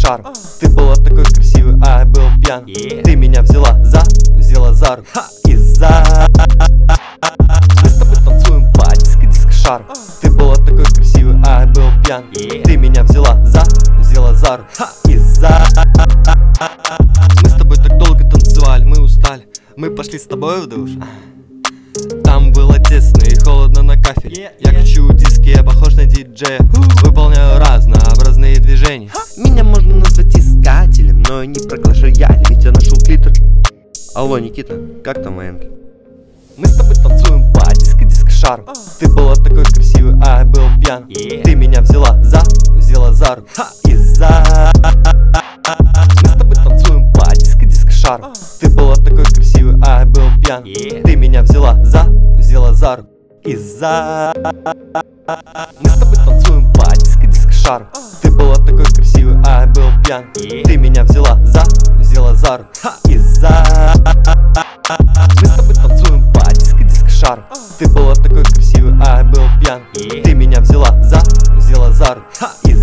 диск-шар. Ты была такой красивый, а я был пьян. Ты меня взяла за руку из-за. Мы с тобой танцуем по диск-шар. Ты была такой красивый, а я был пьян. Ты меня взяла за руку из-за. Мы с тобой так долго танцевали, мы устали. Мы пошли с тобой в душ. Там было тесно и холодно на кафеле. Я кручу диски, я похож на диджея. Выполняю разнообразные движения. Меня можно назвать искателем, но не проглажу я, ведь я нашел клитор. Алло, Никита, как там военки? Мы с тобой танцуем по диск-шару. Ты была такой красивый, а я был пьян. Ты меня взяла за руку из-за. Мы с тобой танцуем по диск-шару. Ты была такой красивый, а я был пьян. Ты меня взяла за руку из-за. Мы с тобой танцуем по диск-шару. Ты была такой красивый, а я был пьян. Ты меня взяла за руку из-за. Мы с тобой танцуем по диск-шару. Ты была такой красивый, а я был пьян. Ты меня взяла за руку